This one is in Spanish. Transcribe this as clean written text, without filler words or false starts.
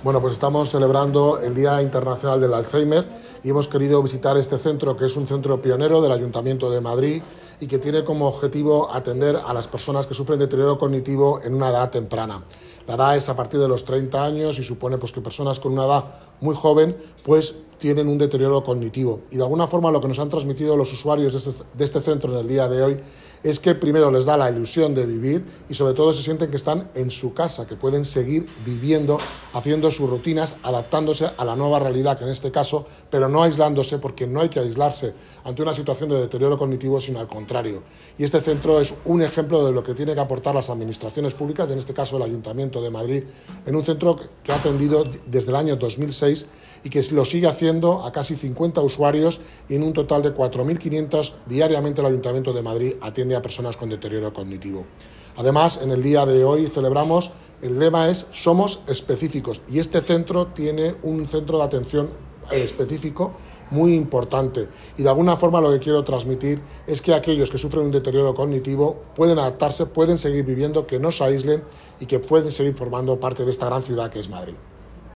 Bueno, pues estamos celebrando el Día Internacional del Alzheimer y hemos querido visitar este centro, que es un centro pionero del Ayuntamiento de Madrid y que tiene como objetivo atender a las personas que sufren deterioro cognitivo en una edad temprana. La edad es a partir de los 30 años y supone que personas con una edad muy joven tienen un deterioro cognitivo. Y de alguna forma lo que nos han transmitido los usuarios de este centro en el día de hoy es que primero les da la ilusión de vivir y sobre todo se sienten que están en su casa, que pueden seguir viviendo, haciendo sus rutinas, adaptándose a la nueva realidad, que en este caso, pero no aislándose, porque no hay que aislarse ante una situación de deterioro cognitivo, sino al contrario. Y este centro es un ejemplo de lo que tienen que aportar las administraciones públicas, en este caso el Ayuntamiento de Madrid, en un centro que ha atendido desde el año 2006 y que lo sigue haciendo a casi 50 usuarios, y en un total de 4.500 diariamente el Ayuntamiento de Madrid atiende a personas con deterioro cognitivo. Además, en el día de hoy celebramos, el lema es Somos Específicos, y este centro tiene un centro de atención específico muy importante, y de alguna forma lo que quiero transmitir es que aquellos que sufren un deterioro cognitivo pueden adaptarse, pueden seguir viviendo, que no se aíslen y que pueden seguir formando parte de esta gran ciudad que es Madrid.